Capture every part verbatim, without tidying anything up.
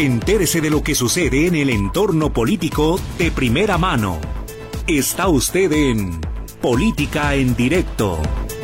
Entérese de lo que sucede en el entorno político de primera mano. Está usted en Política en Directo.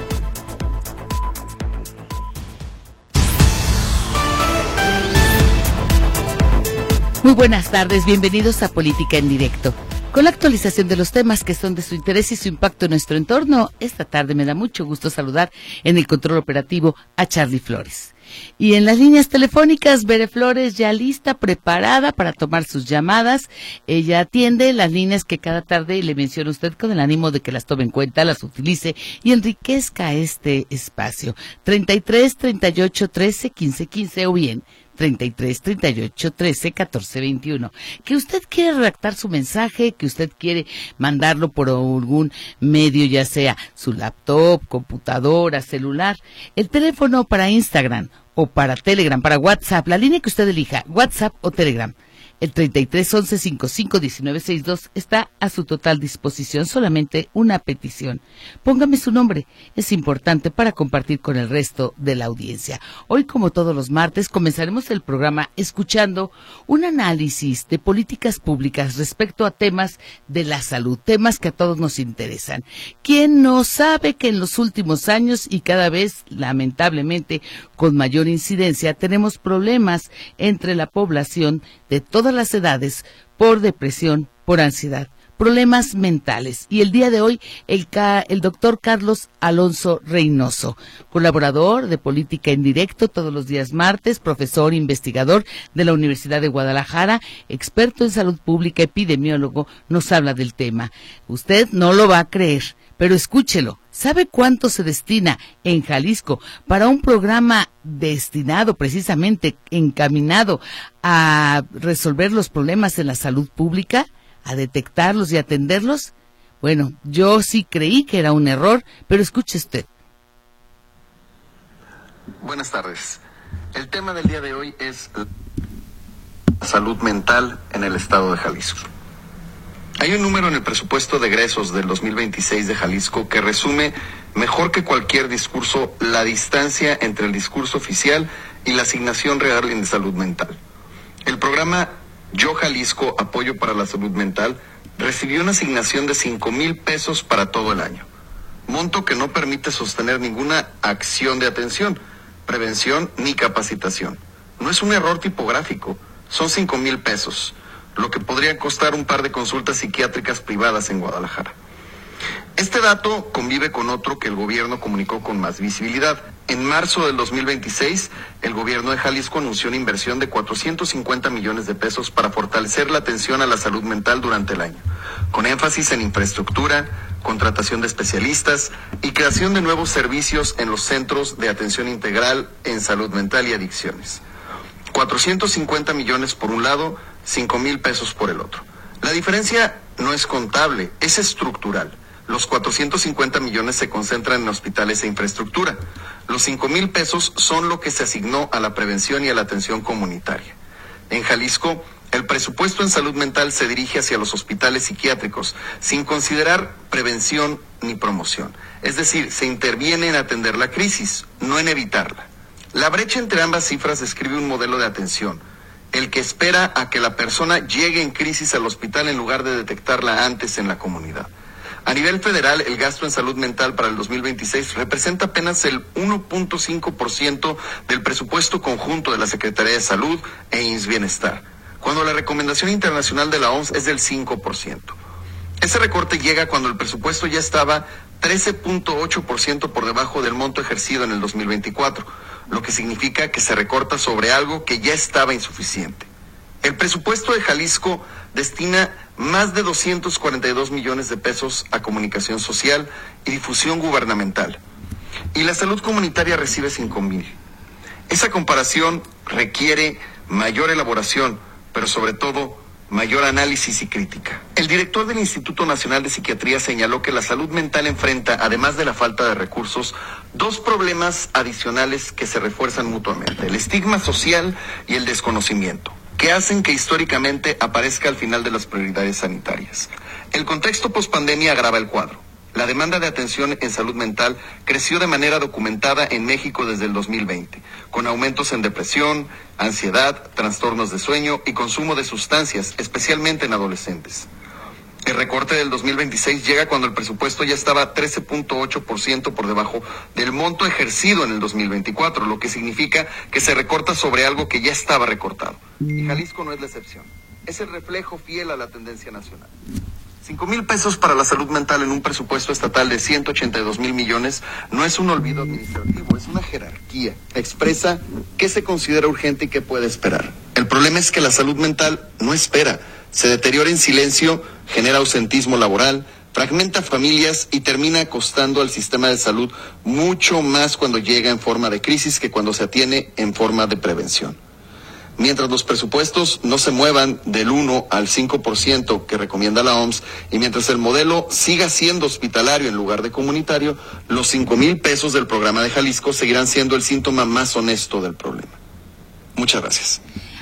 Muy buenas tardes, bienvenidos a Política en Directo. Con la actualización de los temas que son de su interés y su impacto en nuestro entorno, esta tarde me da mucho gusto saludar en el control operativo a Charlie Flores. Y en las líneas telefónicas, Bere Flores ya lista, preparada para tomar sus llamadas. Ella atiende las líneas que cada tarde le menciona usted con el ánimo de que las tome en cuenta, las utilice y enriquezca este espacio. treinta y tres, treinta y ocho, trece, quince, quince o bien treinta y tres, treinta y ocho, trece, catorce, veintiuno. Que usted quiere redactar su mensaje, que usted quiere mandarlo por algún medio, ya sea su laptop, computadora, celular, el teléfono para Instagram o para Telegram, para WhatsApp, la línea que usted elija, WhatsApp o Telegram. El treinta y tres, once, cincuenta y cinco, diecinueve, sesenta y dos está a su total disposición, solamente una petición. Póngame su nombre, es importante para compartir con el resto de la audiencia. Hoy, como todos los martes, comenzaremos el programa escuchando un análisis de políticas públicas respecto a temas de la salud, temas que a todos nos interesan. ¿Quién no sabe que en los últimos años y cada vez, lamentablemente, con mayor incidencia, tenemos problemas entre la población de todas las edades por depresión, por ansiedad, problemas mentales? Y el día de hoy el, el doctor Carlos Alonso Reynoso, colaborador de Política en Directo todos los días martes, profesor investigador de la Universidad de Guadalajara, experto en salud pública, epidemiólogo, nos habla del tema. Usted no lo va a creer, pero escúchelo. ¿Sabe cuánto se destina en Jalisco para un programa destinado precisamente, encaminado a resolver los problemas en la salud pública, a detectarlos y atenderlos? Bueno, yo sí creí que era un error, pero escuche usted. Buenas tardes. El tema del día de hoy es la salud mental en el estado de Jalisco. Hay un número en el presupuesto de egresos del dos mil veintiséis de Jalisco que resume mejor que cualquier discurso la distancia entre el discurso oficial y la asignación real en salud mental. El programa Yo Jalisco Apoyo para la Salud Mental recibió una asignación de cinco mil pesos para todo el año, monto que no permite sostener ninguna acción de atención, prevención ni capacitación. No es un error tipográfico, son cinco mil pesos. Lo que podría costar un par de consultas psiquiátricas privadas en Guadalajara. Este dato convive con otro que el gobierno comunicó con más visibilidad. En marzo del dos mil veintiséis, el gobierno de Jalisco anunció una inversión de cuatrocientos cincuenta millones de pesos para fortalecer la atención a la salud mental durante el año, con énfasis en infraestructura, contratación de especialistas y creación de nuevos servicios en los centros de atención integral en salud mental y adicciones. cuatrocientos cincuenta millones por un lado, cinco mil pesos por el otro. La diferencia no es contable, es estructural. Los cuatrocientos cincuenta millones se concentran en hospitales e infraestructura. Los cinco mil pesos son lo que se asignó a la prevención y a la atención comunitaria. En Jalisco, el presupuesto en salud mental se dirige hacia los hospitales psiquiátricos, sin considerar prevención ni promoción. Es decir, se interviene en atender la crisis, no en evitarla. La brecha entre ambas cifras describe un modelo de atención, el que espera a que la persona llegue en crisis al hospital en lugar de detectarla antes en la comunidad. A nivel federal, el gasto en salud mental para el dos mil veintiséis representa apenas el uno punto cinco por ciento del presupuesto conjunto de la Secretaría de Salud e I M S S Bienestar, cuando la recomendación internacional de la O M S es del cinco por ciento. Ese recorte llega cuando el presupuesto ya estaba trece punto ocho por ciento por debajo del monto ejercido en el dos mil veinticuatro, lo que significa que se recorta sobre algo que ya estaba insuficiente. El presupuesto de Jalisco destina más de doscientos cuarenta y dos millones de pesos a comunicación social y difusión gubernamental, y la salud comunitaria recibe cinco mil. Esa comparación requiere mayor elaboración, pero sobre todo mayor análisis y crítica. El director del Instituto Nacional de Psiquiatría señaló que la salud mental enfrenta, además de la falta de recursos, dos problemas adicionales que se refuerzan mutuamente: el estigma social y el desconocimiento, que hacen que históricamente aparezca al final de las prioridades sanitarias. El contexto pospandemia agrava el cuadro. La demanda de atención en salud mental creció de manera documentada en México desde el dos mil veinte, con aumentos en depresión, ansiedad, trastornos de sueño y consumo de sustancias, especialmente en adolescentes. El recorte del dos mil veintiséis llega cuando el presupuesto ya estaba trece punto ocho por ciento por debajo del monto ejercido en el dos mil veinticuatro, lo que significa que se recorta sobre algo que ya estaba recortado. Y Jalisco no es la excepción. Es el reflejo fiel a la tendencia nacional. Cinco mil pesos para la salud mental en un presupuesto estatal de ciento ochenta y dos mil millones no es un olvido administrativo, es una jerarquía. Expresa qué se considera urgente y qué puede esperar. El problema es que la salud mental no espera, se deteriora en silencio, genera ausentismo laboral, fragmenta familias y termina costando al sistema de salud mucho más cuando llega en forma de crisis que cuando se atiene en forma de prevención. Mientras los presupuestos no se muevan del uno al cinco por ciento que recomienda la O M S y mientras el modelo siga siendo hospitalario en lugar de comunitario, los cinco mil pesos del programa de Jalisco seguirán siendo el síntoma más honesto del problema. Muchas gracias.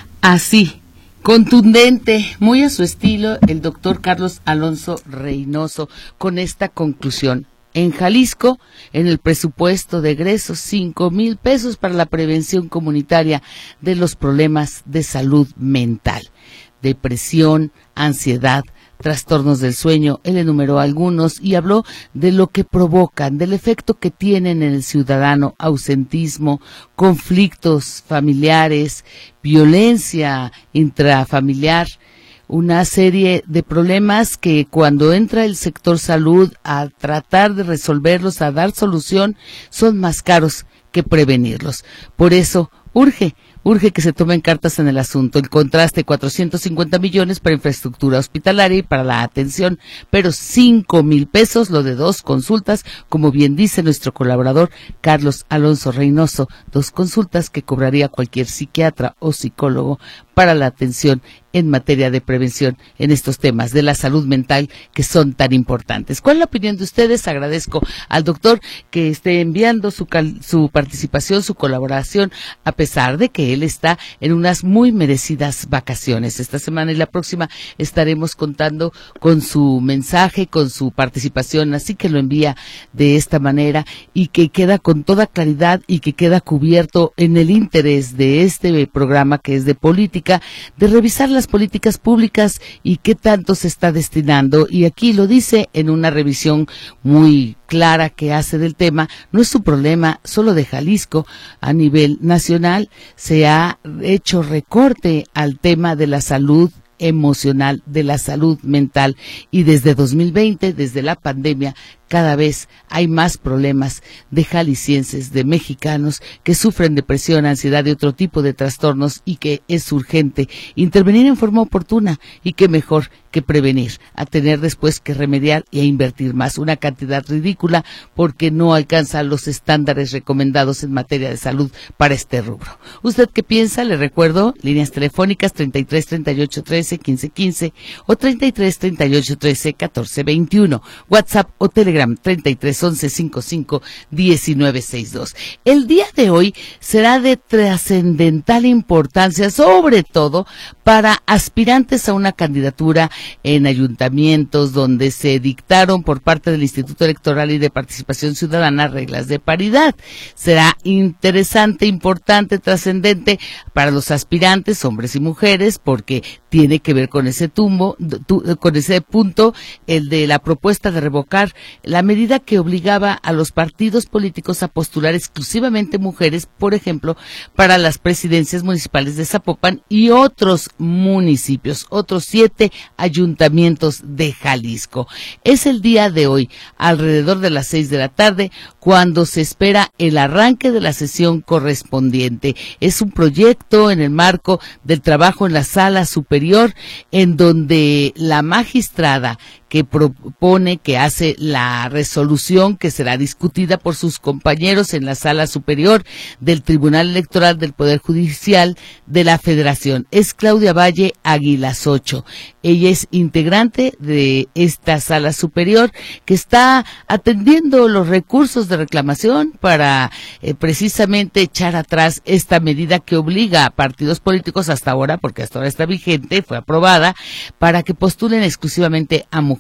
Así, contundente, muy a su estilo, el doctor Carlos Alonso Reynoso con esta conclusión. En Jalisco, en el presupuesto de egresos, cinco mil pesos para la prevención comunitaria de los problemas de salud mental, depresión, ansiedad, trastornos del sueño. Él enumeró algunos y habló de lo que provocan, del efecto que tienen en el ciudadano: ausentismo, conflictos familiares, violencia intrafamiliar, una serie de problemas que cuando entra el sector salud a tratar de resolverlos, a dar solución, son más caros que prevenirlos. Por eso urge, urge que se tomen cartas en el asunto. El contraste, cuatrocientos cincuenta millones para infraestructura hospitalaria y para la atención, pero cinco mil pesos lo de dos consultas, como bien dice nuestro colaborador Carlos Alonso Reynoso, dos consultas que cobraría cualquier psiquiatra o psicólogo para la atención en materia de prevención en estos temas de la salud mental que son tan importantes. ¿Cuál es la opinión de ustedes? Agradezco al doctor que esté enviando su, cal, su participación, su colaboración, a pesar de que él está en unas muy merecidas vacaciones. Esta semana y la próxima estaremos contando con su mensaje, con su participación, así que lo envía de esta manera y que queda con toda claridad y que queda cubierto en el interés de este programa que es de política, de revisar las políticas públicas y qué tanto se está destinando. Y aquí lo dice en una revisión muy clara que hace del tema. No es un problema solo de Jalisco. A nivel nacional se ha hecho recorte al tema de la salud emocional, de la salud mental, y desde dos mil veinte, desde la pandemia, cada vez hay más problemas de jaliscienses, de mexicanos que sufren depresión, ansiedad y otro tipo de trastornos, y que es urgente intervenir en forma oportuna, y que mejor que prevenir, a tener después que remediar y a invertir más, una cantidad ridícula porque no alcanza los estándares recomendados en materia de salud para este rubro. ¿Usted qué piensa? Le recuerdo, líneas telefónicas treinta y tres, treinta y ocho, trece, quince, quince o treinta y tres, treinta y ocho, trece, catorce, veintiuno, WhatsApp o Telegram treinta y tres, once, cincuenta y cinco, diecinueve, sesenta y dos. El día de hoy será de trascendental importancia, sobre todo para aspirantes a una candidatura en ayuntamientos donde se dictaron por parte del Instituto Electoral y de Participación Ciudadana reglas de paridad. Será interesante, importante, trascendente para los aspirantes, hombres y mujeres, porque tiene que ver con ese tumbo, tu, con ese punto, el de la propuesta de revocar la medida que obligaba a los partidos políticos a postular exclusivamente mujeres, por ejemplo, para las presidencias municipales de Zapopan y otros municipios, otros siete ayuntamientos de Jalisco. Es el día de hoy, alrededor de las seis de la tarde, cuando se espera el arranque de la sesión correspondiente. Es un proyecto en el marco del trabajo en la Sala Superior, en donde la magistrada que propone, que hace la resolución que será discutida por sus compañeros en la Sala Superior del Tribunal Electoral del Poder Judicial de la Federación, es Claudia Valle Aguilas Ocho. Ella es integrante de esta Sala Superior que está atendiendo los recursos de reclamación para eh, precisamente echar atrás esta medida que obliga a partidos políticos hasta ahora, porque hasta ahora está vigente, fue aprobada, para que postulen exclusivamente a mujeres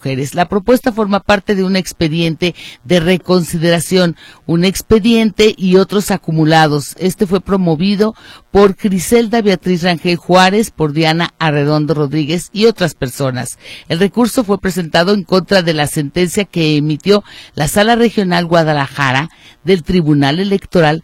mujeres. La propuesta forma parte de un expediente de reconsideración, un expediente y otros acumulados. Este fue promovido por Griselda Beatriz Rangel Juárez, por Diana Arredondo Rodríguez y otras personas. El recurso fue presentado en contra de la sentencia que emitió la Sala Regional Guadalajara del Tribunal Electoral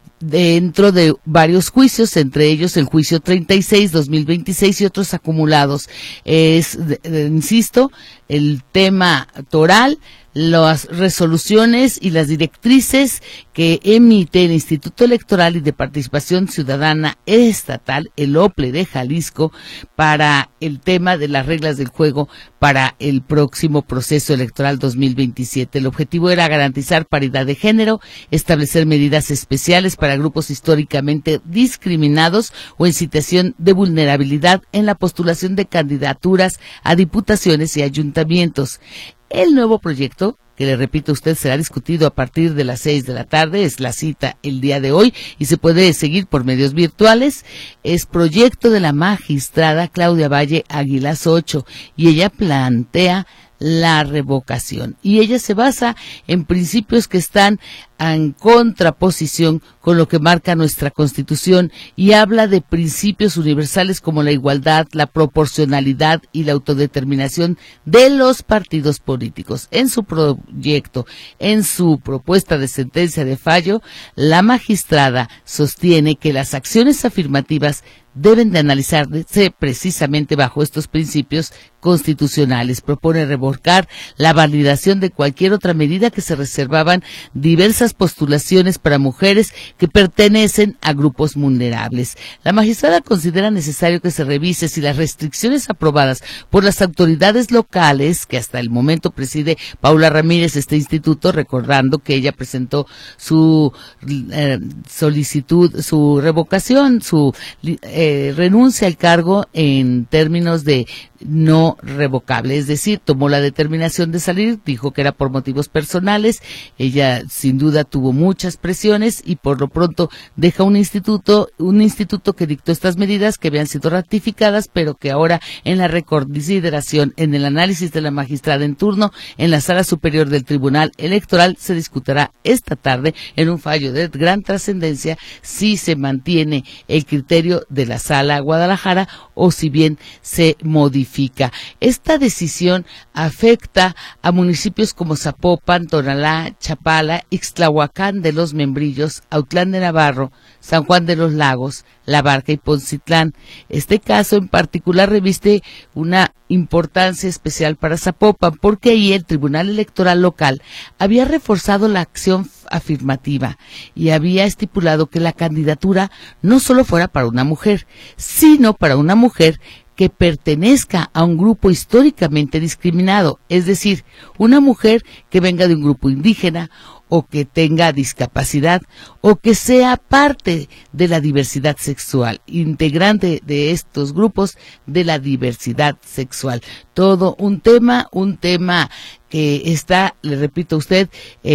dentro de varios juicios, entre ellos el juicio treinta y seis dos mil veintiséis y otros acumulados. Es, de, de, insisto, el tema toral, las resoluciones y las directrices que emite el Instituto Electoral y de Participación Ciudadana Estatal, el O P L E de Jalisco, para el tema de las reglas del juego para el próximo proceso electoral dos mil veintisiete. El objetivo era garantizar paridad de género, establecer medidas especiales para grupos históricamente discriminados o en situación de vulnerabilidad en la postulación de candidaturas a diputaciones y ayuntamientos. El nuevo proyecto, que le repito a usted, será discutido a partir de las seis de la tarde, es la cita el día de hoy y se puede seguir por medios virtuales, es proyecto de la magistrada Claudia Valle Aguilas Ocho y ella plantea la revocación. Y ella se basa en principios que están en contraposición con lo que marca nuestra Constitución y habla de principios universales como la igualdad, la proporcionalidad y la autodeterminación de los partidos políticos. En su proyecto, en su propuesta de sentencia de fallo, la magistrada sostiene que las acciones afirmativas deben de analizarse precisamente bajo estos principios constitucionales. Propone revocar la validación de cualquier otra medida que se reservaban diversas postulaciones para mujeres que pertenecen a grupos vulnerables. La magistrada considera necesario que se revise si las restricciones aprobadas por las autoridades locales, que hasta el momento preside Paula Ramírez este instituto, recordando que ella presentó su eh, solicitud, su revocación, su eh, renuncia al cargo en términos de no revocable, es decir, tomó la determinación de salir, dijo que era por motivos personales, ella sin duda tuvo muchas presiones y por lo pronto deja un instituto, un instituto que dictó estas medidas que habían sido ratificadas, pero que ahora en la reconsideración, en el análisis de la magistrada en turno, en la Sala Superior del Tribunal Electoral, se discutirá esta tarde en un fallo de gran trascendencia si se mantiene el criterio de la Sala Guadalajara o si bien se modifica. Esta decisión afecta a municipios como Zapopan, Tonalá, Chapala, Ixtlahuacán de los Membrillos, Autlán de Navarro, San Juan de los Lagos, La Barca y Poncitlán. Este caso en particular reviste una importancia especial para Zapopan porque ahí el Tribunal Electoral local había reforzado la acción afirmativa y había estipulado que la candidatura no solo fuera para una mujer, sino para una mujer que pertenezca a un grupo históricamente discriminado, es decir, una mujer que venga de un grupo indígena o que tenga discapacidad o que sea parte de la diversidad sexual, integrante de estos grupos de la diversidad sexual. Todo un tema, un tema que está, le repito a usted,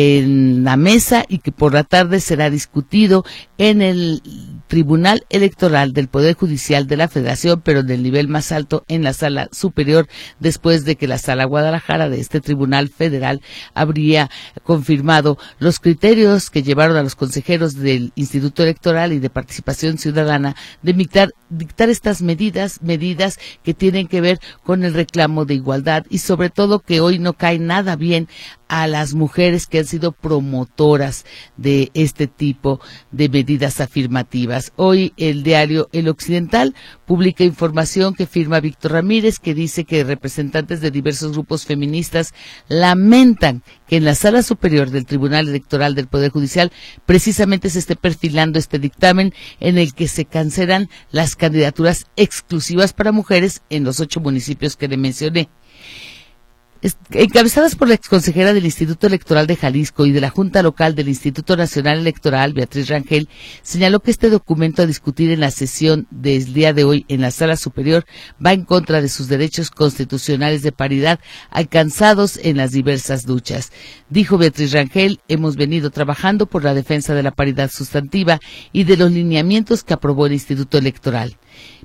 en la mesa y que por la tarde será discutido en el Tribunal Electoral del Poder Judicial de la Federación, pero del nivel más alto en la Sala Superior, después de que la Sala Guadalajara de este Tribunal Federal habría confirmado los criterios que llevaron a los consejeros del Instituto Electoral y de Participación Ciudadana de dictar, dictar estas medidas, medidas que tienen que ver con el reclamo de igualdad y sobre todo que hoy no cae nada bien a las mujeres que han sido promotoras de este tipo de medidas afirmativas. Hoy el diario El Occidental publica información que firma Víctor Ramírez, que dice que representantes de diversos grupos feministas lamentan que en la Sala Superior del Tribunal Electoral del Poder Judicial precisamente se esté perfilando este dictamen en el que se cancelan las candidaturas exclusivas para mujeres en los ocho municipios que le mencioné. Encabezadas por la exconsejera del Instituto Electoral de Jalisco y de la Junta Local del Instituto Nacional Electoral, Beatriz Rangel, señaló que este documento a discutir en la sesión del día de hoy en la Sala Superior va en contra de sus derechos constitucionales de paridad alcanzados en las diversas luchas. Dijo Beatriz Rangel, hemos venido trabajando por la defensa de la paridad sustantiva y de los lineamientos que aprobó el Instituto Electoral.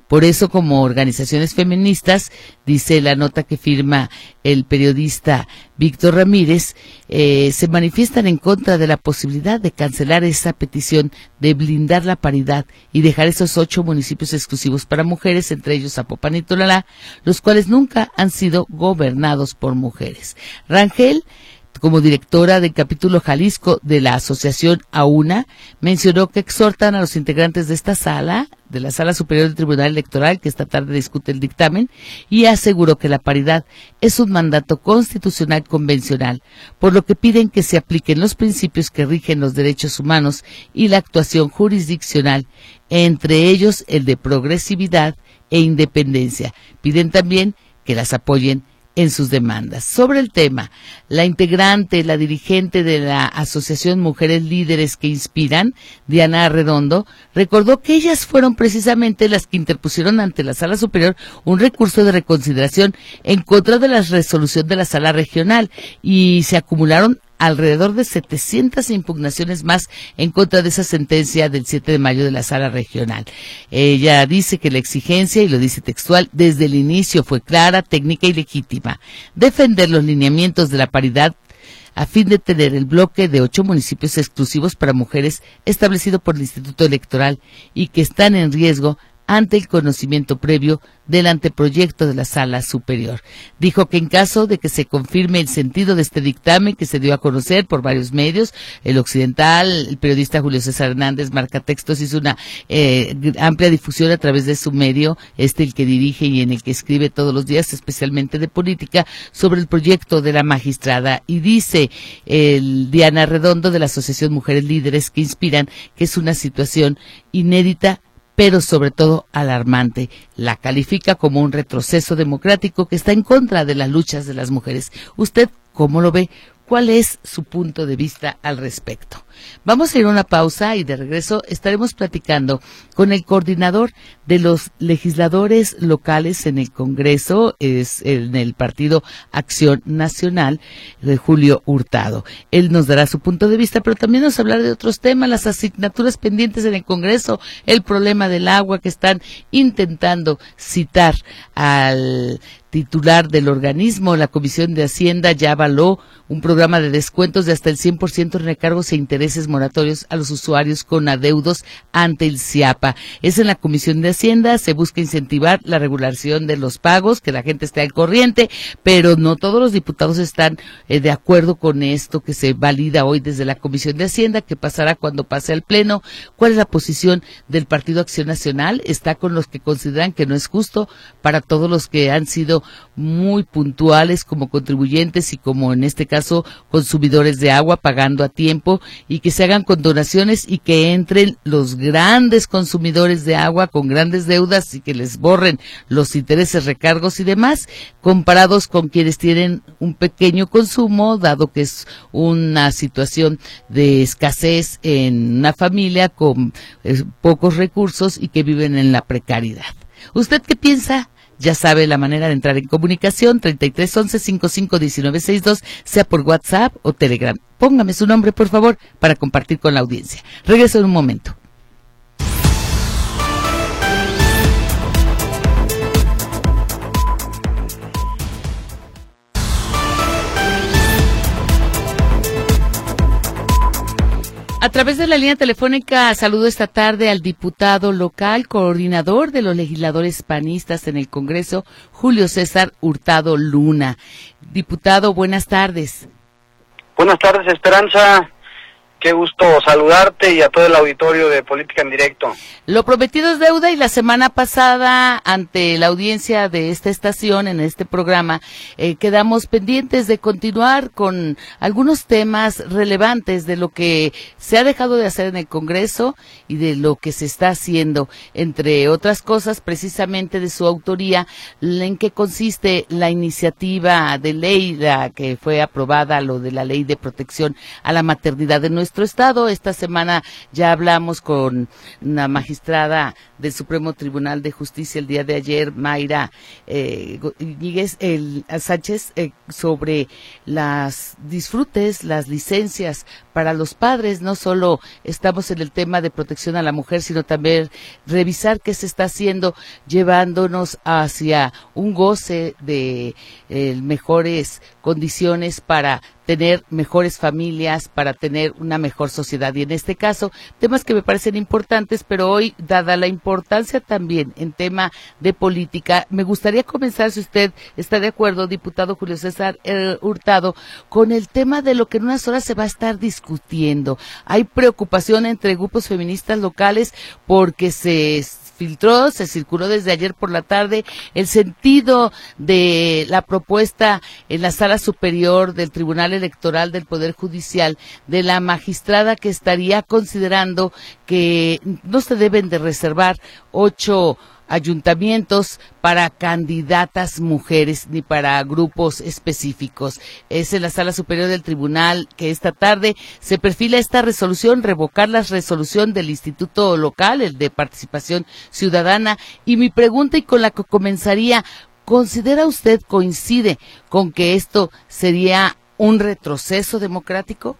Por eso, como organizaciones feministas, dice la nota que firma el periodista Víctor Ramírez, eh, se manifiestan en contra de la posibilidad de cancelar esa petición de blindar la paridad y dejar esos ocho municipios exclusivos para mujeres, entre ellos Zapopan y Tonalá, los cuales nunca han sido gobernados por mujeres. Rangel, como directora del capítulo Jalisco de la asociación AUNA, mencionó que exhortan a los integrantes de esta sala, de la Sala Superior del Tribunal Electoral, que esta tarde discute el dictamen, y aseguró que la paridad es un mandato constitucional convencional, por lo que piden que se apliquen los principios que rigen los derechos humanos y la actuación jurisdiccional, entre ellos el de progresividad e independencia. Piden también que las apoyen en sus demandas. Sobre el tema, la integrante, la dirigente de la Asociación Mujeres Líderes que Inspiran, Diana Redondo, recordó que ellas fueron precisamente las que interpusieron ante la Sala Superior un recurso de reconsideración en contra de la resolución de la Sala Regional y se acumularon alrededor de setecientas impugnaciones más en contra de esa sentencia del siete de mayo de la Sala Regional. Ella dice que la exigencia, y lo dice textual, desde el inicio fue clara, técnica y legítima: defender los lineamientos de la paridad a fin de tener el bloque de ocho municipios exclusivos para mujeres establecido por el Instituto Electoral y que están en riesgo ante el conocimiento previo del anteproyecto de la Sala Superior. Dijo que en caso de que se confirme el sentido de este dictamen que se dio a conocer por varios medios, el Occidental, el periodista Julio César Hernández, Marcatextos, hizo una eh, amplia difusión a través de su medio, este el que dirige y en el que escribe todos los días, especialmente de política, sobre el proyecto de la magistrada. Y dice el Diana Redondo de la Asociación Mujeres Líderes que Inspiran que es una situación inédita, pero sobre todo alarmante. La califica como un retroceso democrático que está en contra de las luchas de las mujeres. ¿Usted cómo lo ve? ¿Cuál es su punto de vista al respecto? Vamos a ir a una pausa y de regreso estaremos platicando con el coordinador de los legisladores locales en el Congreso, es en el Partido Acción Nacional, de Julio Hurtado. Él nos dará su punto de vista, pero también nos hablará de otros temas, las asignaturas pendientes en el Congreso, el problema del agua que están intentando citar al titular del organismo. La Comisión de Hacienda ya avaló un programa de descuentos de hasta el cien por ciento en recargos e intereses moratorios a los usuarios con adeudos ante el CIAPA. Es en la Comisión de Hacienda, se busca incentivar la regulación de los pagos, que la gente esté al corriente, pero no todos los diputados están eh, de acuerdo con esto que se valida hoy desde la Comisión de Hacienda. ¿Qué pasará cuando pase al Pleno? ¿Cuál es la posición del Partido Acción Nacional? Está con los que consideran que no es justo para todos los que han sido muy puntuales como contribuyentes y como en este caso consumidores de agua, pagando a tiempo, y que se hagan con donaciones y que entren los grandes consumidores de agua con grandes deudas y que les borren los intereses, recargos y demás, comparados con quienes tienen un pequeño consumo, dado que es una situación de escasez en una familia con eh, pocos recursos y que viven en la precariedad. ¿Usted qué piensa? Ya sabe la manera de entrar en comunicación, treinta y tres once cincuenta y cinco diecinueve sesenta y dos, sea por WhatsApp o Telegram. Póngame su nombre, por favor, para compartir con la audiencia. Regreso en un momento. A través de la línea telefónica saludo esta tarde al diputado local, coordinador de los legisladores panistas en el Congreso, Julio César Hurtado Luna. Diputado, buenas tardes. Buenas tardes, Esperanza. Qué gusto saludarte y a todo el auditorio de Política en Directo. Lo prometido es deuda y la semana pasada, ante la audiencia de esta estación, en este programa, eh, quedamos pendientes de continuar con algunos temas relevantes de lo que se ha dejado de hacer en el Congreso y de lo que se está haciendo, entre otras cosas, precisamente de su autoría, en qué consiste la iniciativa de ley la que fue aprobada, lo de la Ley de Protección a la Maternidad en nuestro nuestro estado. Esta semana ya hablamos con una magistrada del Supremo Tribunal de Justicia el día de ayer, Mayra eh, Íñiguez el, Sánchez, eh, sobre las disfrutes, las licencias para los padres. No solo estamos en el tema de protección a la mujer, sino también revisar qué se está haciendo, llevándonos hacia un goce de eh, mejores condiciones para tener mejores familias, para tener una mejor sociedad. Y en este caso, temas que me parecen importantes, pero hoy, dada la importancia también en tema de política, me gustaría comenzar, si usted está de acuerdo, diputado Julio César eh, Hurtado, con el tema de lo que en unas horas se va a estar discutiendo. Hay preocupación entre grupos feministas locales porque se filtró, se circuló desde ayer por la tarde el sentido de la propuesta en la Sala Superior del Tribunal Electoral del Poder Judicial de la magistrada que estaría considerando que no se deben de reservar ocho ayuntamientos para candidatas mujeres ni para grupos específicos. Es en la Sala Superior del Tribunal que esta tarde se perfila esta resolución, revocar la resolución del Instituto Local, el de Participación Ciudadana. Y mi pregunta, y con la que comenzaría, ¿considera usted, coincide con que esto sería un retroceso democrático?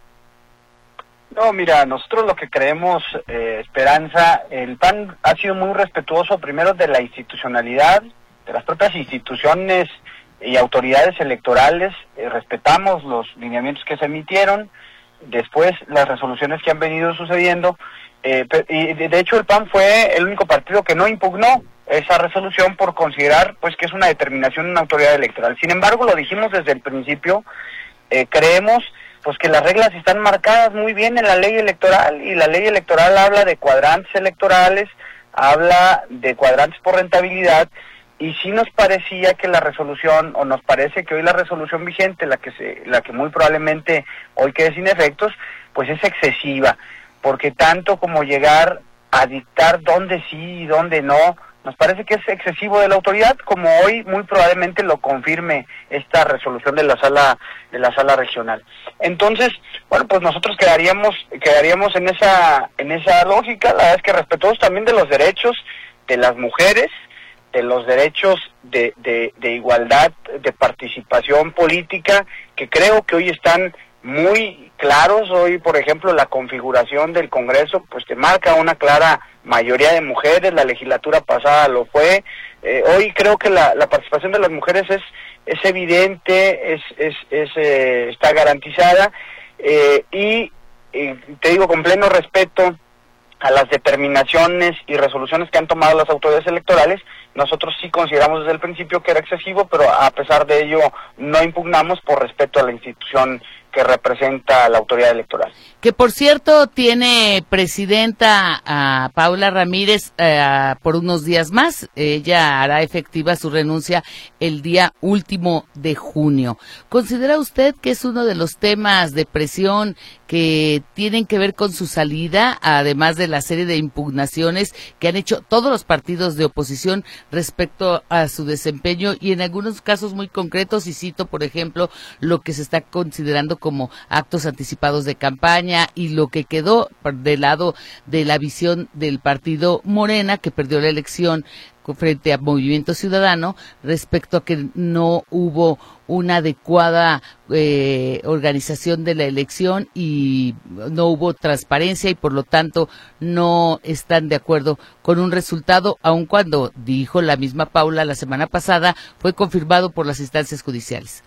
No, mira, nosotros lo que creemos, eh, Esperanza, el P A N ha sido muy respetuoso primero de la institucionalidad, de las propias instituciones y autoridades electorales, eh, respetamos los lineamientos que se emitieron, después las resoluciones que han venido sucediendo, eh, y de hecho el P A N fue el único partido que no impugnó esa resolución por considerar pues que es una determinación de una autoridad electoral. Sin embargo, lo dijimos desde el principio, eh, creemos pues que las reglas están marcadas muy bien en la ley electoral, y la ley electoral habla de cuadrantes electorales, habla de cuadrantes por rentabilidad, y sí nos parecía que la resolución, o nos parece que hoy la resolución vigente, la que se, la que muy probablemente hoy quede sin efectos, pues es excesiva, porque tanto como llegar a dictar dónde sí y dónde no, nos parece que es excesivo de la autoridad, como hoy muy probablemente lo confirme esta resolución de la sala de la sala regional. Entonces, bueno, pues nosotros quedaríamos quedaríamos en esa en esa lógica. La verdad es que respetuosos también de los derechos de las mujeres, de los derechos de, de, de igualdad, de participación política, que creo que hoy están muy claros. Hoy, por ejemplo, la configuración del Congreso pues te marca una clara mayoría de mujeres, la legislatura pasada lo fue. Eh, hoy creo que la, la participación de las mujeres es es evidente, es es, es eh, está garantizada, eh, y, y te digo con pleno respeto a las determinaciones y resoluciones que han tomado las autoridades electorales. Nosotros sí consideramos desde el principio que era excesivo, pero a pesar de ello no impugnamos por respeto a la institución que representa a la autoridad electoral. Que por cierto tiene presidenta a Paula Ramírez eh, por unos días más. Ella hará efectiva su renuncia el día último de junio. ¿Considera usted que es uno de los temas de presión que tienen que ver con su salida, además de la serie de impugnaciones que han hecho todos los partidos de oposición respecto a su desempeño, y en algunos casos muy concretos, y cito por ejemplo lo que se está considerando como actos anticipados de campaña y lo que quedó del lado de la visión del partido Morena, que perdió la elección frente a Movimiento Ciudadano, respecto a que no hubo una adecuada eh, organización de la elección y no hubo transparencia, y por lo tanto no están de acuerdo con un resultado, aun cuando, dijo la misma Paula la semana pasada, fue confirmado por las instancias judiciales.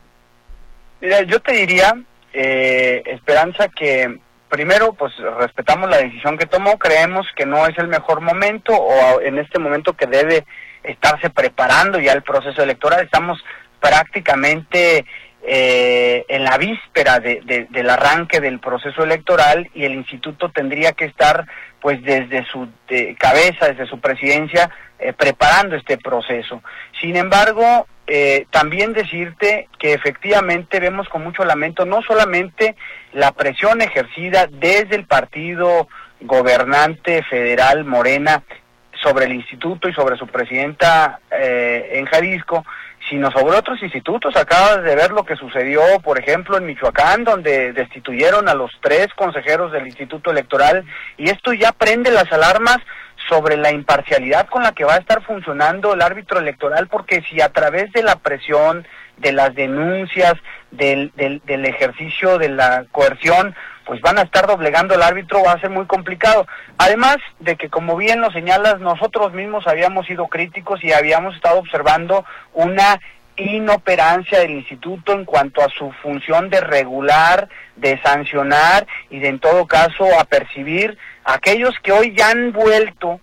Mira, yo te diría, eh, Esperanza, que primero, pues respetamos la decisión que tomó, creemos que no es el mejor momento, o en este momento que debe estarse preparando ya el proceso electoral. Estamos prácticamente eh, en la víspera de, de, del arranque del proceso electoral, y el instituto tendría que estar pues desde su de, cabeza, desde su presidencia, eh, preparando este proceso. Sin embargo, eh, también decirte que efectivamente vemos con mucho lamento no solamente la presión ejercida desde el partido gobernante federal Morena sobre el instituto y sobre su presidenta eh, en Jalisco, sino sobre otros institutos. Acabas de ver lo que sucedió, por ejemplo, en Michoacán, donde destituyeron a los tres consejeros del Instituto Electoral, y esto ya prende las alarmas sobre la imparcialidad con la que va a estar funcionando el árbitro electoral, porque si a través de la presión, de las denuncias, del, del, del ejercicio de la coerción, pues van a estar doblegando al árbitro, va a ser muy complicado. Además de que, como bien lo señalas, nosotros mismos habíamos sido críticos y habíamos estado observando una inoperancia del instituto en cuanto a su función de regular, de sancionar y de, en todo caso, apercibir a aquellos que hoy ya han vuelto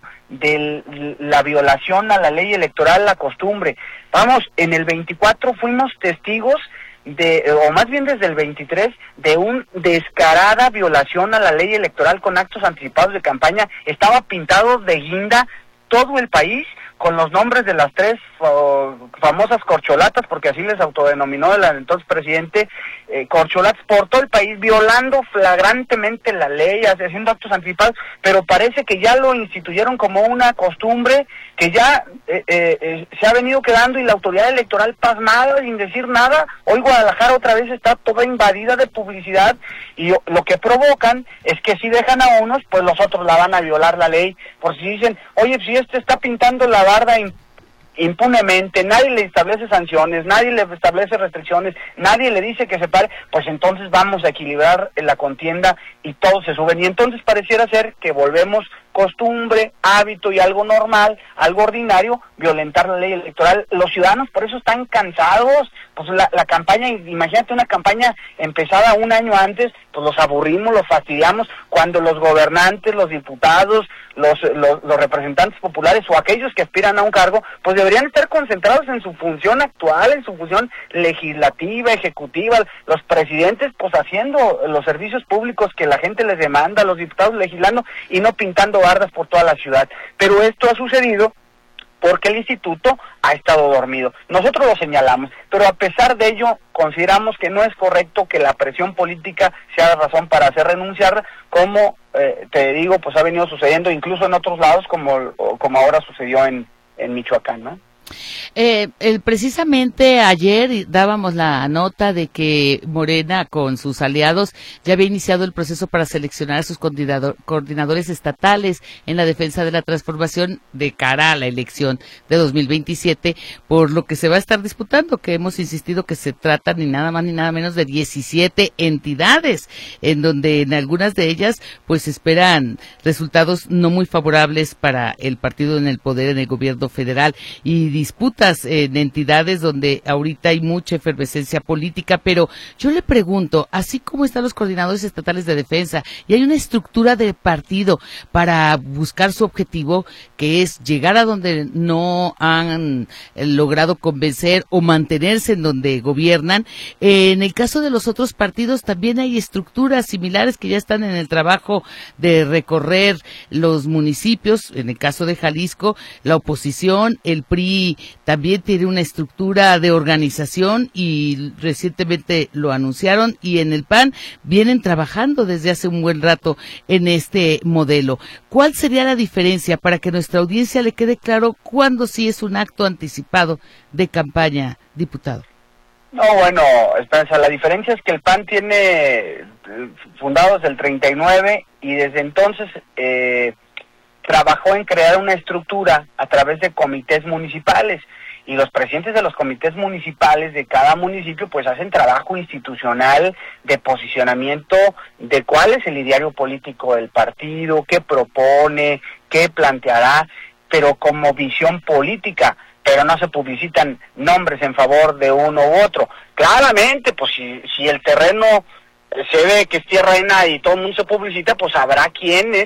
de la violación a la ley electoral la costumbre. Vamos, en el veinticuatro fuimos testigos de, o más bien desde el veintitrés, de una descarada violación a la ley electoral con actos anticipados de campaña. Estaba pintado de guinda todo el país con los nombres de las tres uh, famosas corcholatas, porque así les autodenominó el entonces presidente, eh, corcholatas por todo el país, violando flagrantemente la ley, haciendo actos anticipados, pero parece que ya lo instituyeron como una costumbre que ya eh, eh, se ha venido quedando, y la autoridad electoral pasmada, sin decir nada. Hoy Guadalajara otra vez está toda invadida de publicidad, y lo que provocan es que si dejan a unos, pues los otros la van a violar la ley, por si dicen, oye, si este está pintando la barda impunemente, nadie le establece sanciones, nadie le establece restricciones, nadie le dice que se pare, pues entonces vamos a equilibrar la contienda y todos se suben. Y entonces pareciera ser que volvemos costumbre, hábito y algo normal, algo ordinario, violentar la ley electoral. Los ciudadanos por eso están cansados. Pues la, la campaña, imagínate una campaña empezada un año antes, pues los aburrimos, los fastidiamos, cuando los gobernantes, los diputados, los, los, los representantes populares o aquellos que aspiran a un cargo, pues deberían estar concentrados en su función actual, en su función legislativa, ejecutiva, los presidentes pues haciendo los servicios públicos que la gente les demanda, los diputados legislando y no pintando bardas por toda la ciudad. Pero esto ha sucedido porque el instituto ha estado dormido. Nosotros lo señalamos, pero a pesar de ello consideramos que no es correcto que la presión política sea razón para hacer renunciar, como eh, te digo, pues ha venido sucediendo incluso en otros lados, como, como ahora sucedió en, en Michoacán, ¿no? Eh, eh, precisamente ayer dábamos la nota de que Morena con sus aliados ya había iniciado el proceso para seleccionar a sus coordinador, coordinadores estatales en la defensa de la transformación de cara a la elección de dos mil veintisiete, por lo que se va a estar disputando, que hemos insistido que se trata ni nada más ni nada menos de diecisiete entidades, en donde en algunas de ellas pues esperan resultados no muy favorables para el partido en el poder en el gobierno federal, y disputas en entidades donde ahorita hay mucha efervescencia política. Pero yo le pregunto, así como están los coordinadores estatales de defensa y hay una estructura de partido para buscar su objetivo, que es llegar a donde no han logrado convencer o mantenerse en donde gobiernan, en el caso de los otros partidos también hay estructuras similares que ya están en el trabajo de recorrer los municipios. En el caso de Jalisco, la oposición, el P R I también tiene una estructura de organización y recientemente lo anunciaron, y en el P A N vienen trabajando desde hace un buen rato en este modelo. ¿Cuál sería la diferencia para que nuestra audiencia le quede claro cuándo sí es un acto anticipado de campaña, diputado? No, bueno, Esperanza, la diferencia es que el P A N tiene fundado desde el treinta y nueve y desde entonces eh, trabajó en crear una estructura a través de comités municipales, y los presidentes de los comités municipales de cada municipio pues hacen trabajo institucional de posicionamiento de cuál es el ideario político del partido, qué propone, qué planteará, pero como visión política, pero no se publicitan nombres en favor de uno u otro. Claramente, pues si, si el terreno se ve que es tierra de nadie y todo el mundo se publicita, pues habrá quienes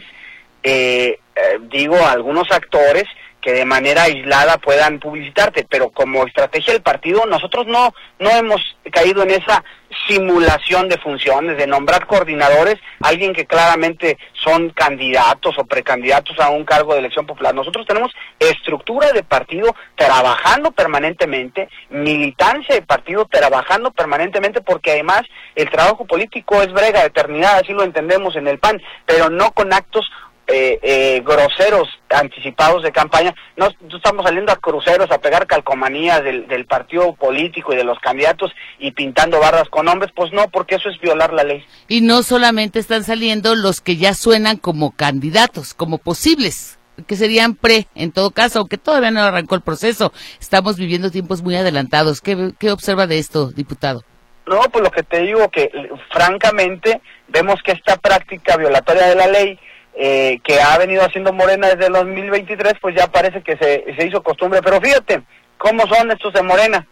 Eh, eh, digo, algunos actores que de manera aislada puedan publicitarte, pero como estrategia del partido nosotros no no hemos caído en esa simulación de funciones, de nombrar coordinadores, alguien que claramente son candidatos o precandidatos a un cargo de elección popular. Nosotros tenemos estructura de partido trabajando permanentemente, militancia de partido trabajando permanentemente, porque además el trabajo político es brega de eternidad, así lo entendemos en el P A N, pero no con actos eh, eh, groseros anticipados de campaña. No, no estamos saliendo a cruceros a pegar calcomanías del, del partido político y de los candidatos y pintando barras con nombres, pues no, porque eso es violar la ley. Y no solamente están saliendo los que ya suenan como candidatos, como posibles, que serían pre, en todo caso, aunque todavía no arrancó el proceso. Estamos viviendo tiempos muy adelantados. ¿Qué, qué observa de esto, diputado? No, pues lo que te digo, que francamente vemos que esta práctica violatoria de la ley eh, que ha venido haciendo Morena desde el dos mil veintitrés, pues ya parece que se, se hizo costumbre. Pero fíjate, ¿cómo son estos de Morena?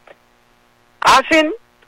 Hacen,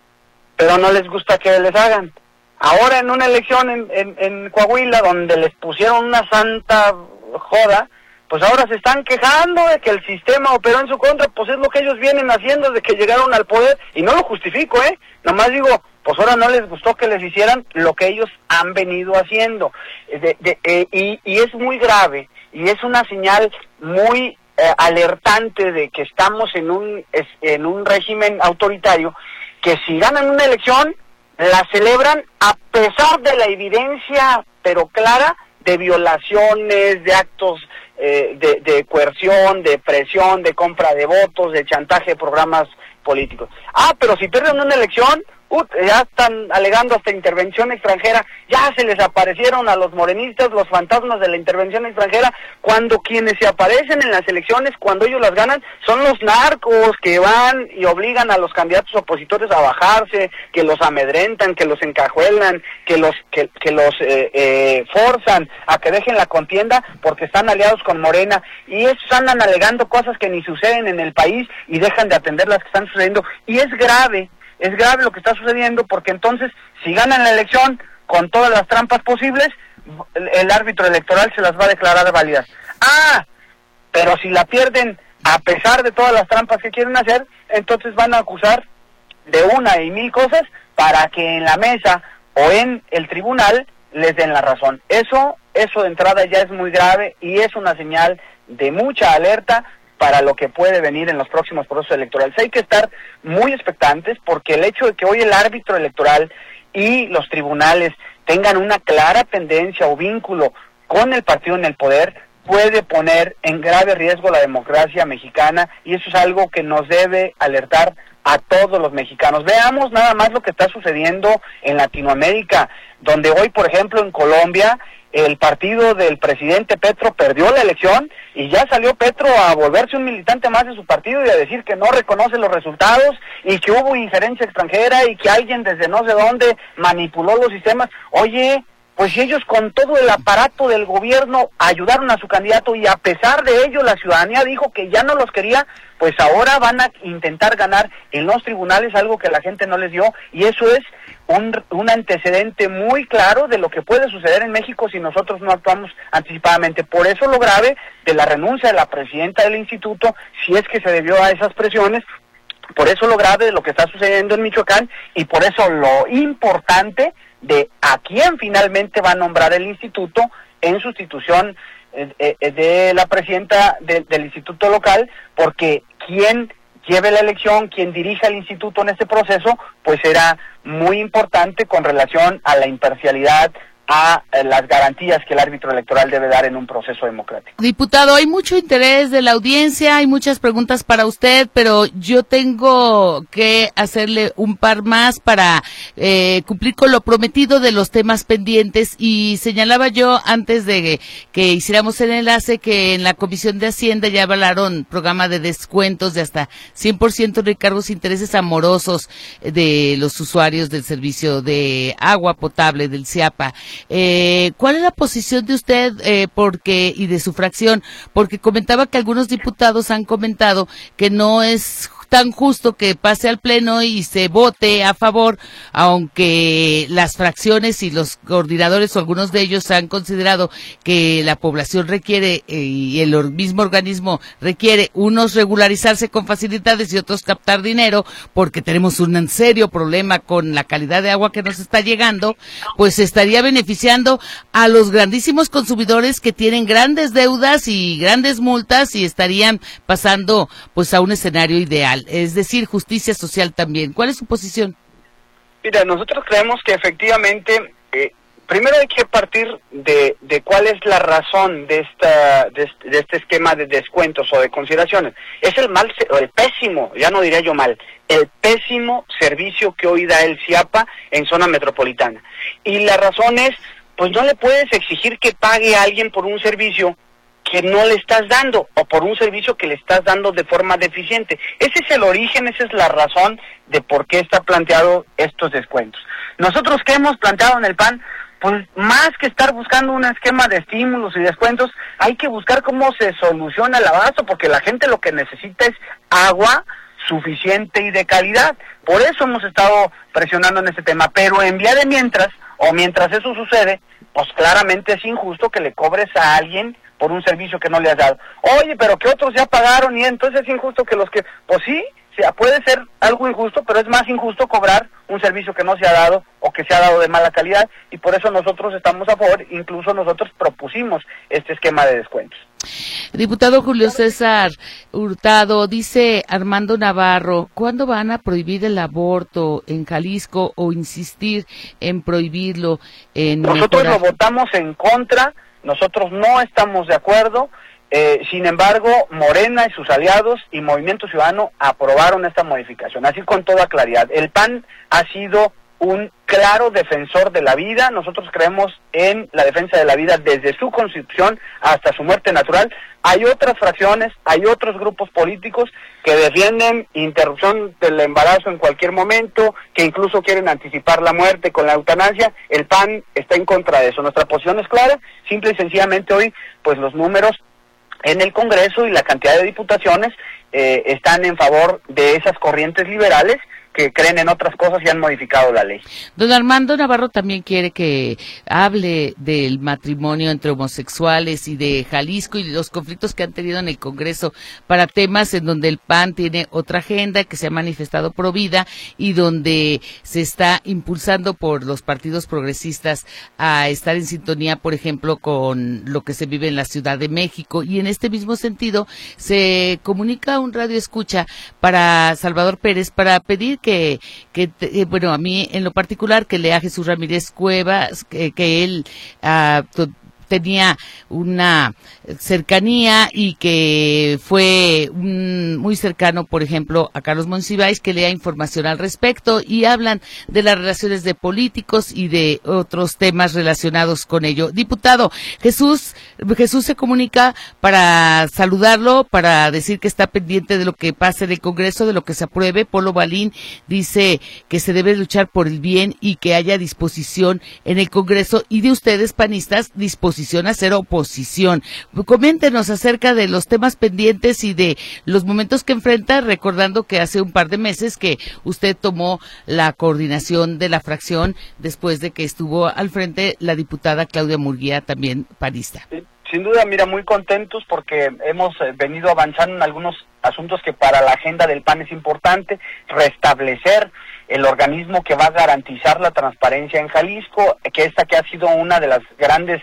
pero no les gusta que les hagan. Ahora en una elección en, en, en Coahuila, donde les pusieron una santa joda, pues ahora se están quejando de que el sistema operó en su contra. Pues es lo que ellos vienen haciendo desde que llegaron al poder, y no lo justifico, ¿eh? Nomás digo, pues ahora no les gustó que les hicieran lo que ellos han venido haciendo. De, de, eh, y, y es muy grave, y es una señal muy eh, alertante de que estamos en un, es, en un régimen autoritario, que si ganan una elección, la celebran a pesar de la evidencia, pero clara, de violaciones, de actos eh, de, de coerción, de presión, de compra de votos, de chantaje de programas políticos. Ah, pero si pierden una elección, uh, ya están alegando hasta intervención extranjera. Ya se les aparecieron a los morenistas los fantasmas de la intervención extranjera, cuando quienes se aparecen en las elecciones, cuando ellos las ganan, son los narcos que van y obligan a los candidatos opositores a bajarse, que los amedrentan, que los encajuelan, que los que, que los eh, eh, forzan a que dejen la contienda porque están aliados con Morena, y estos andan alegando cosas que ni suceden en el país y dejan de atender las que están sucediendo. Y es grave, es grave lo que está sucediendo, porque entonces, si ganan la elección con todas las trampas posibles, el, el árbitro electoral se las va a declarar válidas. Ah, pero si la pierden a pesar de todas las trampas que quieren hacer, entonces van a acusar de una y mil cosas para que en la mesa o en el tribunal les den la razón. Eso, eso de entrada ya es muy grave, y es una señal de mucha alerta para lo que puede venir en los próximos procesos electorales. Hay que estar muy expectantes, porque el hecho de que hoy el árbitro electoral y los tribunales tengan una clara tendencia o vínculo con el partido en el poder puede poner en grave riesgo la democracia mexicana, y eso es algo que nos debe alertar a todos los mexicanos. Veamos nada más lo que está sucediendo en Latinoamérica, donde hoy, por ejemplo, en Colombia, el partido del presidente Petro perdió la elección, y ya salió Petro a volverse un militante más de su partido y a decir que no reconoce los resultados, y que hubo injerencia extranjera, y que alguien desde no sé dónde manipuló los sistemas. Oye, pues si ellos con todo el aparato del gobierno ayudaron a su candidato, y a pesar de ello la ciudadanía dijo que ya no los quería, pues ahora van a intentar ganar en los tribunales algo que la gente no les dio, y eso es un, un antecedente muy claro de lo que puede suceder en México si nosotros no actuamos anticipadamente. Por eso lo grave de la renuncia de la presidenta del instituto, si es que se debió a esas presiones. Por eso lo grave de lo que está sucediendo en Michoacán, y por eso lo importante de a quién finalmente va a nombrar el instituto en sustitución eh, eh, de la presidenta de, del instituto local, porque quien lleve la elección, quien dirija el instituto en este proceso, pues será muy importante con relación a la imparcialidad, a las garantías que el árbitro electoral debe dar en un proceso democrático. Diputado, hay mucho interés de la audiencia, hay muchas preguntas para usted, pero yo tengo que hacerle un par más para eh, cumplir con lo prometido de los temas pendientes, y señalaba yo antes de que hiciéramos el enlace que en la Comisión de Hacienda ya hablaron programa de descuentos de hasta cien por ciento de recargos e intereses amorosos de los usuarios del servicio de agua potable del CIAPA. Eh, ¿Cuál es la posición de usted eh, porque y de su fracción? Porque comentaba que algunos diputados han comentado que no es tan justo que pase al Pleno y se vote a favor, aunque las fracciones y los coordinadores o algunos de ellos han considerado que la población requiere eh, y el mismo organismo requiere unos regularizarse con facilidades y otros captar dinero, porque tenemos un serio problema con la calidad de agua que nos está llegando, pues estaría beneficiando a los grandísimos consumidores que tienen grandes deudas y grandes multas, y estarían pasando pues a un escenario ideal, es decir, justicia social también. ¿Cuál es su posición? Mira, nosotros creemos que efectivamente eh, primero hay que partir de, de cuál es la razón de esta de este, de este esquema de descuentos o de consideraciones. Es el mal, el pésimo, ya no diría yo mal, el pésimo servicio que hoy da el CIAPA en zona metropolitana. Y la razón es, pues no le puedes exigir que pague a alguien por un servicio que no le estás dando, o por un servicio que le estás dando de forma deficiente. Ese es el origen, esa es la razón de por qué está planteado estos descuentos. Nosotros, ¿qué hemos planteado en el P A N? Pues más que estar buscando un esquema de estímulos y descuentos, hay que buscar cómo se soluciona el abasto, porque la gente lo que necesita es agua suficiente y de calidad. Por eso hemos estado presionando en este tema, pero en vía de mientras, o mientras eso sucede, pues claramente es injusto que le cobres a alguien por un servicio que no le has dado. Oye, pero que otros ya pagaron y entonces es injusto que los que... Pues sí, puede ser algo injusto, pero es más injusto cobrar un servicio que no se ha dado o que se ha dado de mala calidad, y por eso nosotros estamos a favor, incluso nosotros propusimos este esquema de descuentos. Diputado Julio César Hurtado, dice Armando Navarro, ¿cuándo van a prohibir el aborto en Jalisco o insistir en prohibirlo en Nosotros mejorar? lo votamos en contra, nosotros no estamos de acuerdo. Eh, sin embargo, Morena y sus aliados y Movimiento Ciudadano aprobaron esta modificación, así con toda claridad. El P A N ha sido un claro defensor de la vida. Nosotros creemos en la defensa de la vida desde su constitución hasta su muerte natural. Hay otras fracciones, hay otros grupos políticos que defienden interrupción del embarazo en cualquier momento, que incluso quieren anticipar la muerte con la eutanasia. El P A N está en contra de eso. Nuestra posición es clara, simple y sencillamente hoy, pues los números en el Congreso y la cantidad de diputaciones eh, están en favor de esas corrientes liberales que creen en otras cosas y han modificado la ley. Don Armando Navarro también quiere que hable del matrimonio entre homosexuales y de Jalisco y de los conflictos que han tenido en el Congreso para temas en donde el P A N tiene otra agenda que se ha manifestado pro vida y donde se está impulsando por los partidos progresistas a estar en sintonía, por ejemplo, con lo que se vive en la Ciudad de México. Y en este mismo sentido se comunica un radio escucha para Salvador Pérez para pedir que, que eh, bueno, a mí en lo particular que lea a Jesús Ramírez Cuevas, que, que él uh, to, tenía una cercanía y que fue un, muy cercano, por ejemplo, a Carlos Monsiváis, que lea información al respecto y hablan de las relaciones de políticos y de otros temas relacionados con ello. Diputado, Jesús, Jesús se comunica para saludarlo, para decir que está pendiente de lo que pase en el Congreso, de lo que se apruebe. Polo Balín dice que se debe luchar por el bien y que haya disposición en el Congreso y de ustedes, panistas, disposición a hacer oposición. Coméntenos acerca de los temas pendientes y de los momentos que enfrenta, recordando que hace un par de meses que usted tomó la coordinación de la fracción después de que estuvo al frente la diputada Claudia Murguía, también panista. Sí, sin duda, mira, muy contentos porque hemos venido avanzando en algunos asuntos que para la agenda del P A N es importante, restablecer el organismo que va a garantizar la transparencia en Jalisco, que esta que ha sido una de las grandes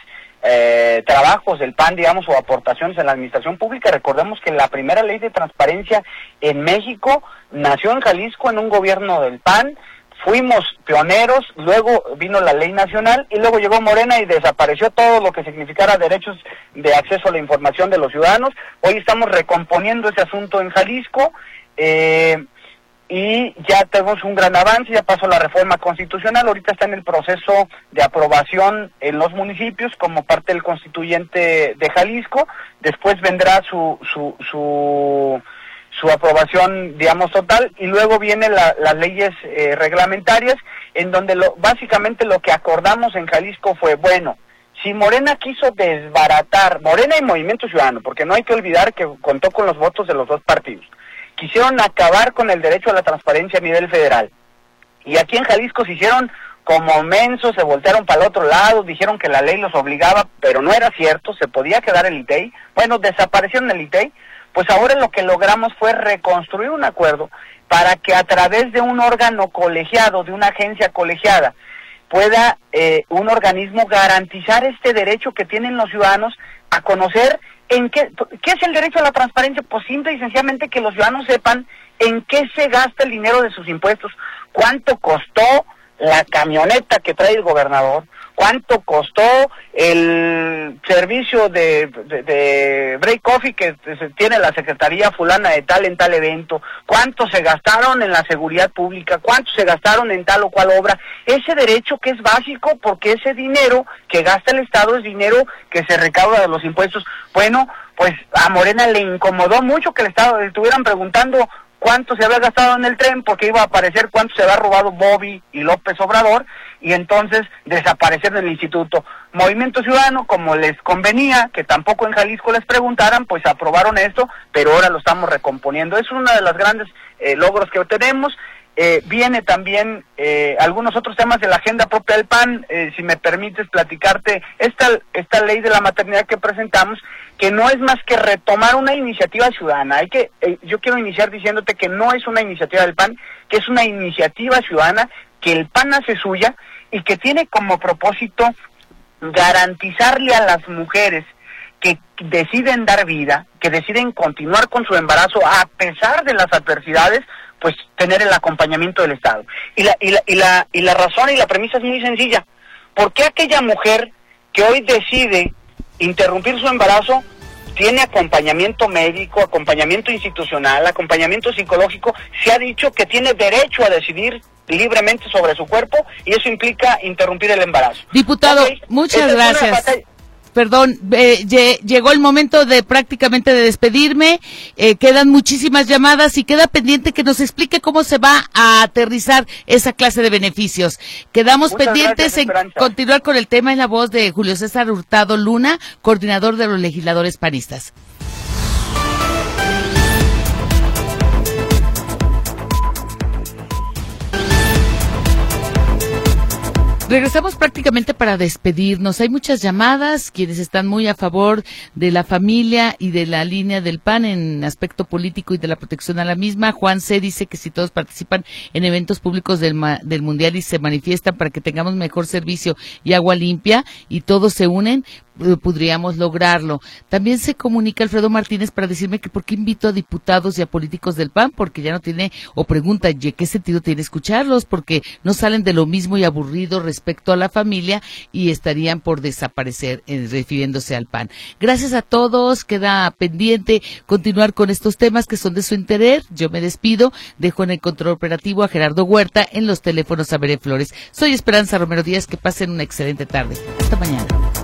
Eh, trabajos del P A N, digamos, o aportaciones en la administración pública. Recordemos que la primera ley de transparencia en México nació en Jalisco en un gobierno del P A N, fuimos pioneros, luego vino la ley nacional y luego llegó Morena y desapareció todo lo que significara derechos de acceso a la información de los ciudadanos. Hoy estamos recomponiendo ese asunto en Jalisco, eh, y ya tenemos un gran avance, ya pasó la reforma constitucional, ahorita está en el proceso de aprobación en los municipios como parte del constituyente de Jalisco, después vendrá su su su, su aprobación, digamos, total, y luego vienen la, las leyes eh, reglamentarias, en donde lo, básicamente lo que acordamos en Jalisco fue, bueno, si Morena quiso desbaratar, Morena y Movimiento Ciudadano, porque no hay que olvidar que contó con los votos de los dos partidos, quisieron acabar con el derecho a la transparencia a nivel federal. Y aquí en Jalisco se hicieron como mensos, se voltearon para el otro lado, dijeron que la ley los obligaba, pero no era cierto, se podía quedar el I T E I. Bueno, desaparecieron el I T E I, pues ahora lo que logramos fue reconstruir un acuerdo para que a través de un órgano colegiado, de una agencia colegiada, pueda eh, un organismo garantizar este derecho que tienen los ciudadanos a conocer en qué, qué es el derecho a la transparencia. Pues simple y sencillamente que los ciudadanos sepan en qué se gasta el dinero de sus impuestos, cuánto costó la camioneta que trae el gobernador, cuánto costó el servicio de, de, de break coffee que tiene la Secretaría fulana de tal en tal evento, cuánto se gastaron en la seguridad pública, cuánto se gastaron en tal o cual obra, ese derecho que es básico porque ese dinero que gasta el Estado es dinero que se recauda de los impuestos. Bueno, pues a Morena le incomodó mucho que el Estado le estuvieran preguntando cuánto se había gastado en el tren, porque iba a aparecer cuánto se había robado Bobby y López Obrador, y entonces desaparecer del instituto. Movimiento Ciudadano, como les convenía que tampoco en Jalisco les preguntaran, pues aprobaron esto, pero ahora lo estamos recomponiendo. Es uno de los grandes eh, logros que tenemos. Eh, viene también eh, algunos otros temas de la agenda propia del P A N, eh, si me permites platicarte, esta, esta ley de la maternidad que presentamos, que no es más que retomar una iniciativa ciudadana. Hay que, eh, yo quiero iniciar diciéndote que no es una iniciativa del P A N, que es una iniciativa ciudadana que el P A N hace suya y que tiene como propósito garantizarle a las mujeres que deciden dar vida, que deciden continuar con su embarazo a pesar de las adversidades, pues tener el acompañamiento del Estado. Y la, y la, y la, y la razón y la premisa es muy sencilla. ¿Por qué aquella mujer que hoy decide interrumpir su embarazo tiene acompañamiento médico, acompañamiento institucional, acompañamiento psicológico? Se ha dicho que tiene derecho a decidir libremente sobre su cuerpo y eso implica interrumpir el embarazo. Diputado, okay, muchas gracias. Perdón, eh, llegó el momento de prácticamente de despedirme, eh, quedan muchísimas llamadas y queda pendiente que nos explique cómo se va a aterrizar esa clase de beneficios. Quedamos Muchas pendientes gracias, en continuar con el tema en la voz de Julio César Hurtado Luna, coordinador de los legisladores panistas. Regresamos prácticamente para despedirnos. Hay muchas llamadas, quienes están muy a favor de la familia y de la línea del P A N en aspecto político y de la protección a la misma. Juan C. dice que si todos participan en eventos públicos del, del Mundial y se manifiestan para que tengamos mejor servicio y agua limpia y todos se unen, podríamos lograrlo. También se comunica Alfredo Martínez para decirme que por qué invito a diputados y a políticos del P A N, porque ya no tiene, o pregunta, ¿qué sentido tiene escucharlos? Porque no salen de lo mismo y aburrido respecto a la familia y estarían por desaparecer, eh, refiriéndose al P A N. Gracias a todos, queda pendiente continuar con estos temas que son de su interés. Yo me despido, dejo en el control operativo a Gerardo Huerta, en los teléfonos a Veré Flores. Soy Esperanza Romero Díaz, que pasen una excelente tarde. Hasta mañana.